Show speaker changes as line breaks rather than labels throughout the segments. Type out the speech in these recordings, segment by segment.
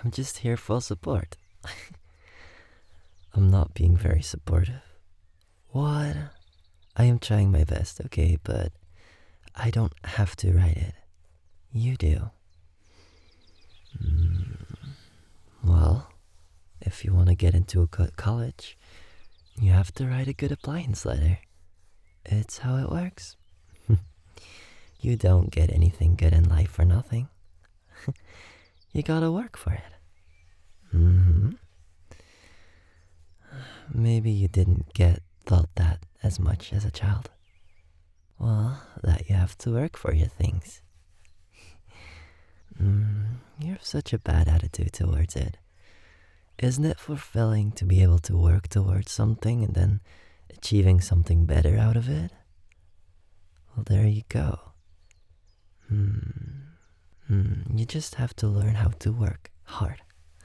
I'm just here for support. I'm not being very supportive. What? I am trying my best, okay, but I don't have to write it. You do. Well, if you want to get into a good college, you have to write a good appliance letter. It's how it works. You don't get anything good in life for nothing. You gotta work for it. Maybe you didn't get thought that as much as a child. Well, that you have to work for your things. You have such a bad attitude towards it. Isn't it fulfilling to be able to work towards something and then achieving something better out of it? Well, there you go. You just have to learn how to work hard.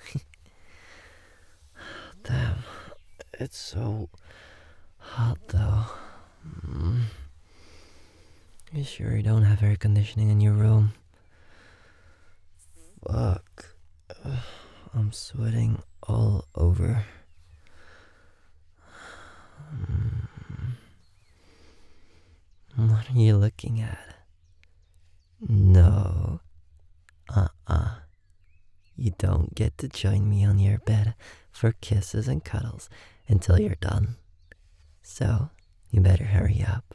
Damn, it's so hot though. You sure you don't have air conditioning in your room? Fuck. I'm sweating all over. What are you looking at? No. You don't get to join me on your bed for kisses and cuddles until you're done. So, you better hurry up.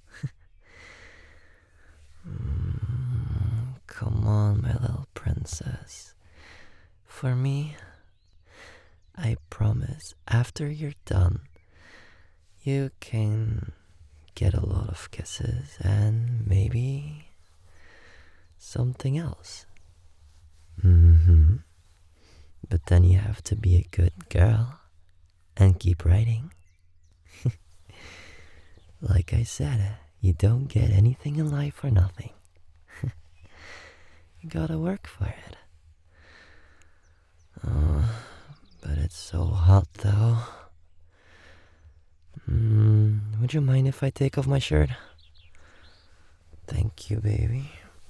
Come on, my little princess. For me, I promise after you're done, you can get a lot of kisses and maybe something else. But then you have to be a good girl and keep writing. Like I said, you don't get anything in life for nothing. You gotta work for it. But it's so hot though. Would you mind if I take off my shirt? Thank you, baby.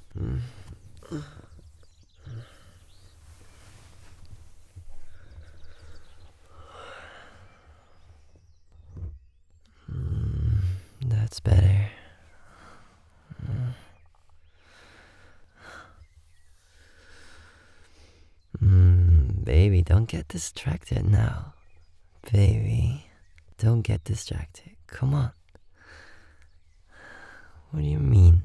That's better. Baby, don't get distracted now. Baby, don't get distracted. Come on. What do you mean?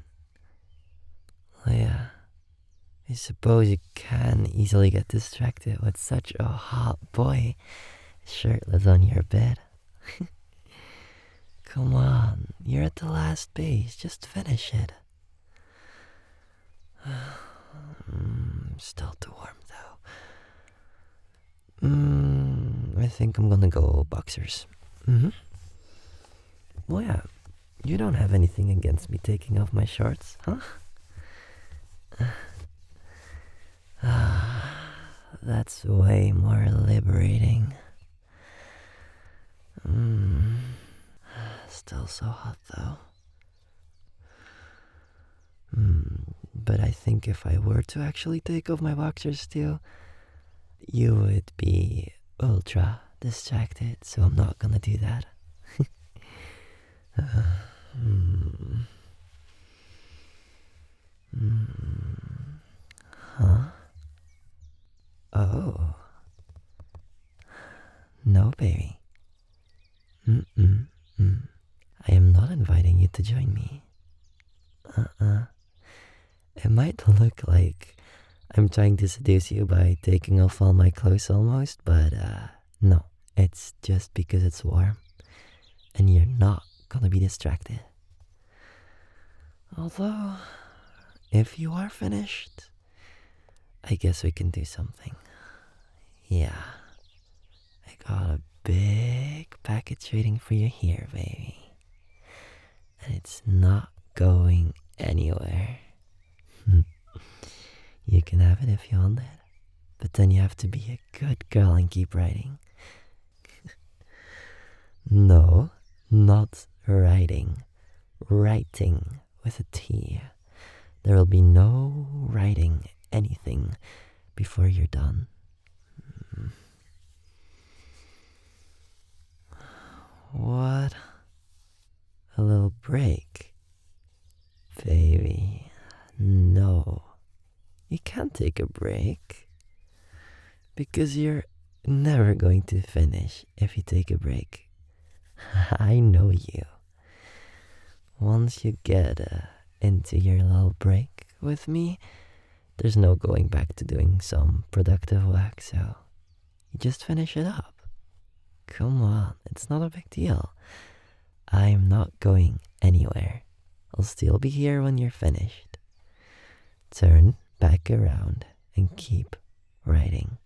Leia, I suppose you can easily get distracted with such a hot boy shirtless on your bed. Come on, you're at the last base. Just finish it. Still too warm though. I think I'm gonna go boxers. Well, yeah, you don't have anything against me taking off my shorts, huh? That's way more liberating. Still so hot though. But I think if I were to actually take off my boxers too, you would be ultra distracted, so I'm not gonna do that. Huh? Oh. No, baby. I am not inviting you to join me. It might look like I'm trying to seduce you by taking off all my clothes almost, but no. It's just because it's warm and you're not gonna be distracted. Although, if you are finished, I guess we can do something. Yeah, I got a big package waiting for you here, baby. And it's not going anywhere. You can have it if you want it, but then you have to be a good girl and keep writing. No, not writing. Writing with a T. There will be no writing anything before you're done. break. Baby, no. You can't take a break. Because you're never going to finish if you take a break. I know you. Once you get into your little break with me, there's no going back to doing some productive work, so you just finish it up. Come on, it's not a big deal. I'm not going anywhere. I'll still be here when you're finished. Turn back around and keep writing.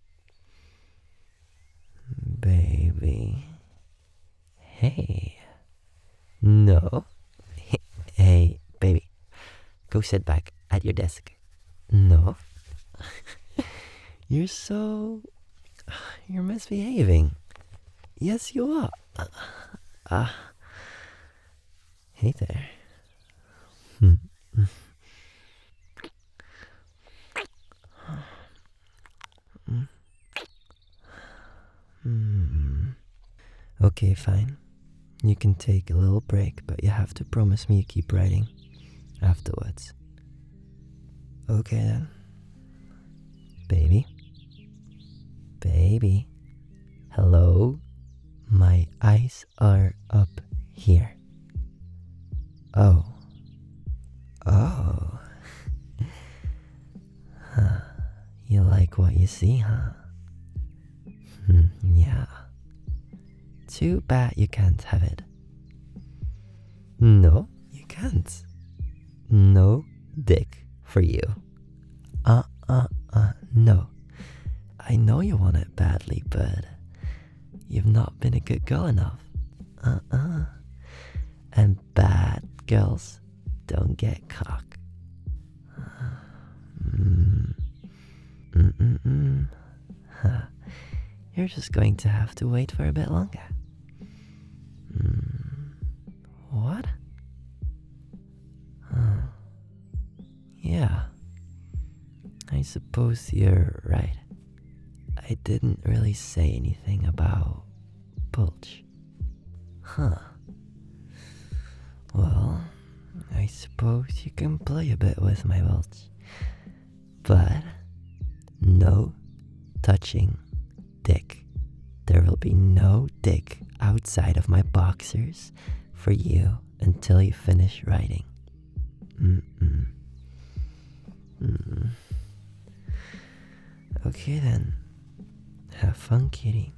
Baby. Hey. No. Hey, baby. Go sit back at your desk. No. You're You're misbehaving. Yes, you are. Hey there. Okay, fine. You can take a little break, but you have to promise me you keep writing afterwards. Okay then. Baby? Baby? Hello? My eyes are up here. Oh. Oh. Huh. You like what you see, huh? Yeah. Too bad you can't have it. No, you can't. No dick for you. No. I know you want it badly, but you've not been a good girl enough. And bad girls don't get cock. You're just going to have to wait for a bit longer. What? Yeah. I suppose you're right. I didn't really say anything about bulge. Huh. Well, I suppose you can play a bit with my bulge. But no touching dick. There will be no dick outside of my boxers for you until you finish writing. Okay then. Have fun, kitty.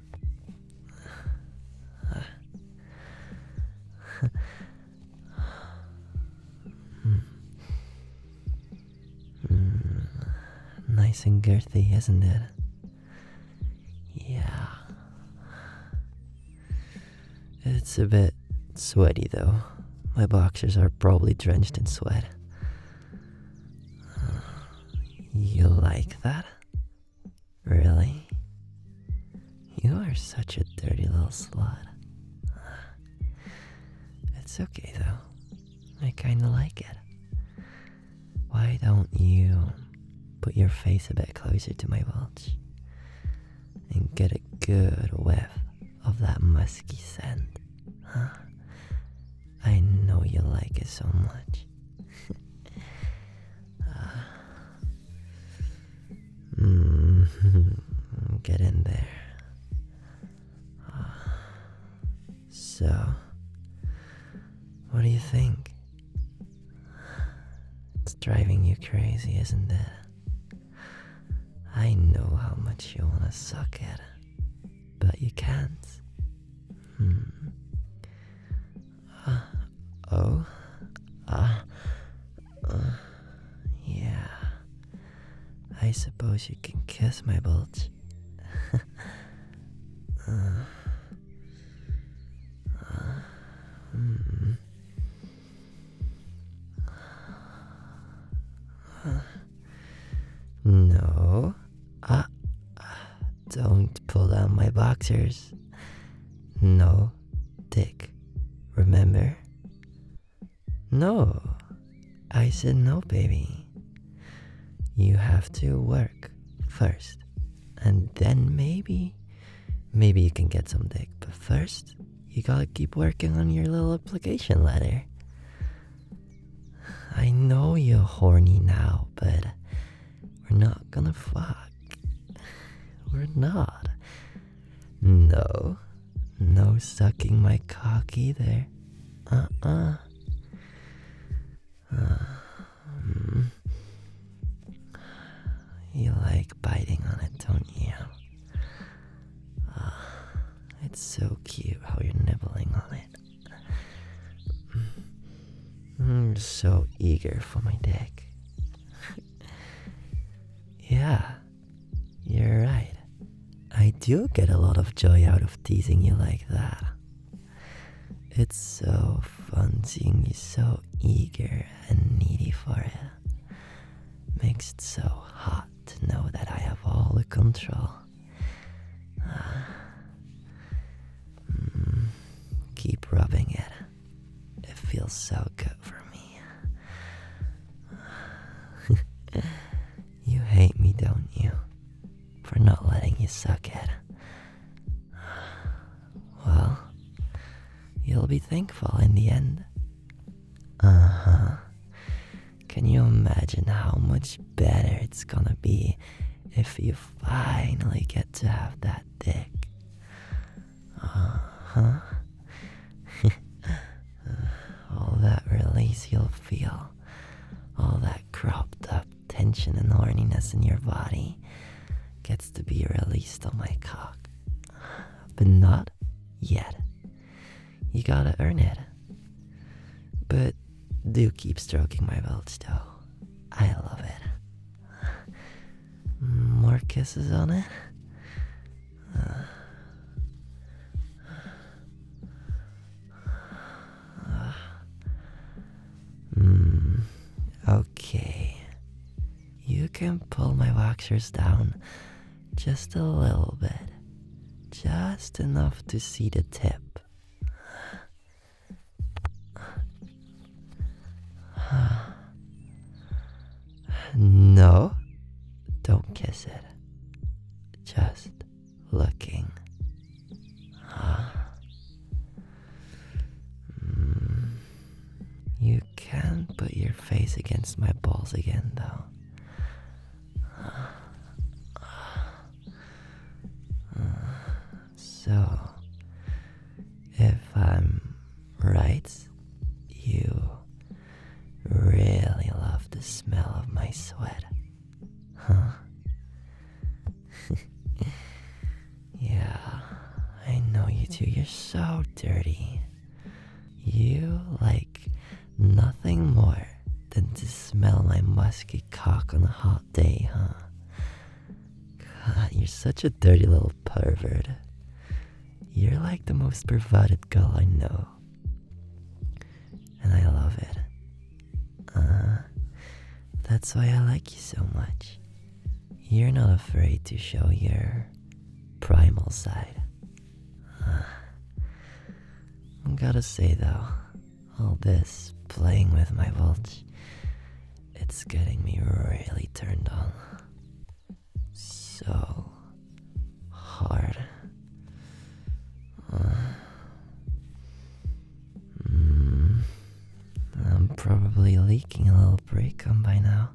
Nice and girthy, isn't it? Yeah. It's a bit sweaty though. My boxers are probably drenched in sweat. You like that? Really? You are such a dirty little slut. It's okay though. I kinda like it. Why don't you put your face a bit closer to my bulge and get a good whiff of that musky scent? Huh? I know you like it so much. Get in there. So, what do you think? It's driving you crazy, isn't it? I know how much you want to suck it, but you can't. Yeah. I suppose you can kiss my bulge. No. Don't pull down my boxers. No dick. Remember? No. I said no, baby. You have to work first. And then maybe you can get some dick. But first, you gotta keep working on your little application letter. I know you're horny now, but we're not gonna fuck. We're not. No. No sucking my cock either. Uh-uh. You like biting on it, don't you? It's so cute how you're nibbling on it. I'm so eager for my dick. Yeah, you're right. I do get a lot of joy out of teasing you like that. It's so fun seeing you so eager and needy for it. Makes it so hot to know that I have all the control. Keep rubbing it. It feels so good for me. You hate me, don't you? For not letting you suck it. Well, you'll be thankful in the end. Uh-huh. Can you imagine how much better it's gonna be if you finally get to have that dick? Uh-huh. All that release you'll feel, all that cropped up tension and horniness in your body gets to be released on my cock. But not yet. You gotta earn it. But do keep stroking my belch though. I love it. More kisses on it? Okay. You can pull my waxers down just a little bit. Just enough to see the tip. No, don't kiss it. Just looking. You can put your face against my balls again, though. So, if I'm right, you really love the smell of my sweat, huh? Yeah, I know you do. You're so dirty. You like nothing more than to smell my musky cock on a hot day, huh? God, you're such a dirty little pervert. You're like the most perverted girl I know. And I love it. That's why I like you so much. You're not afraid to show your primal side. I gotta say though, all this playing with my vulge, it's getting me really turned on. So hard. I'm probably leaking a little pre-cum by now.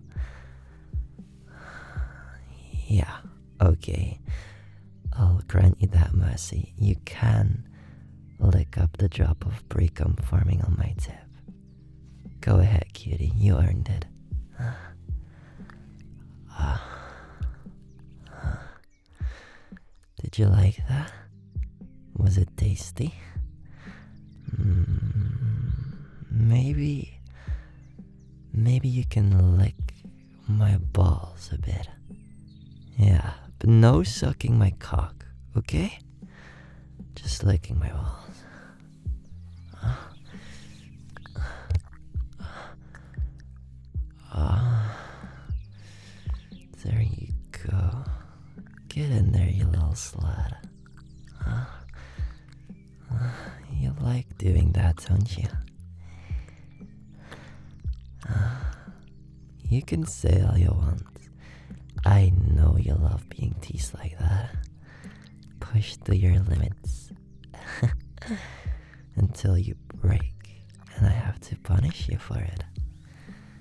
Yeah, okay. I'll grant you that mercy. You can lick up the drop of pre-cum forming on my tip. Go ahead, cutie. You earned it. Did you like that? Was it tasty? Maybe you can lick my balls a bit. Yeah, but no sucking my cock, okay? Just licking my balls. There you go. Get in there, you little slut. You like doing that, don't you? You can say all you want. I know you love being teased like that. Pushed to your limits. Until you break, and I have to punish you for it.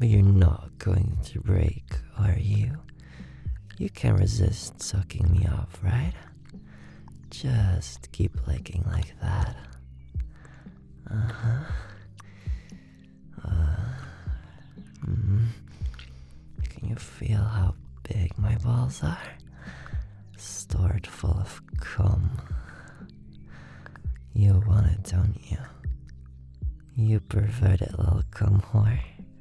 But you're not going to break, are you? You can't resist sucking me off, right? Just keep licking like that. Uh-huh. Can you feel how big my balls are? Stored full of cum. You want it, don't you? You perverted little cum whore.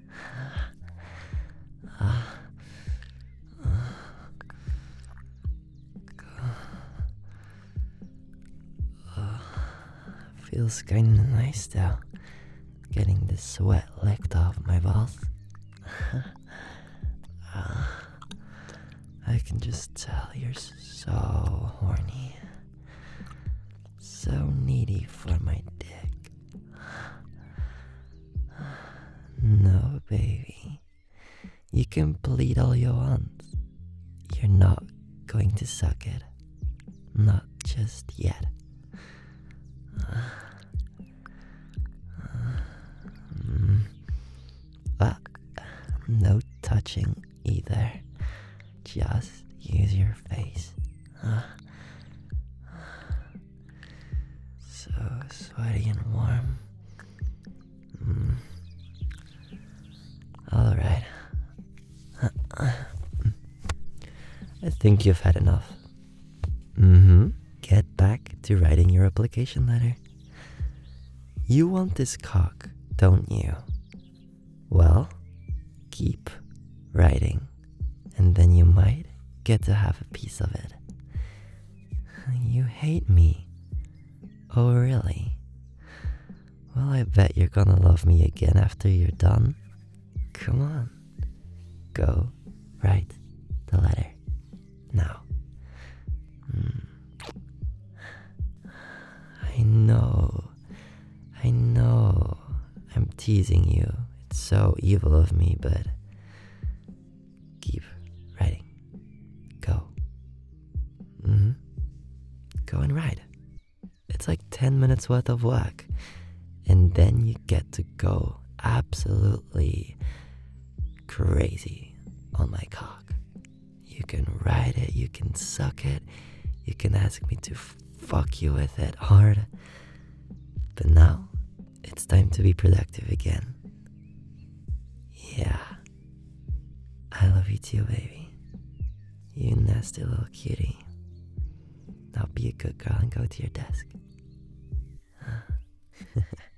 Feels kinda nice though, getting the sweat licked off my balls. I can just tell you're so horny. So needy for my dick. No, baby. You can bleed all you want. You're not going to suck it. Not just yet. No touching either. Just use your face. So sweaty and warm. Alright. I think you've had enough. Get back to writing your application letter. You want this cock, don't you? Well, keep writing, and then you might get to have a piece of it. You hate me. Oh, really? Well, I bet you're gonna love me again after you're done. Come on. Go write the letter. Now. I know. I'm teasing you. It's so evil of me, but keep writing. Go. Go and write. It's like 10 minutes worth of work. And then you get to go absolutely crazy on my cock. You can ride it, you can suck it, you can ask me to fuck you with it hard. But now, it's time to be productive again. Yeah. I love you too, baby. You nasty little cutie. Now be a good girl and go to your desk.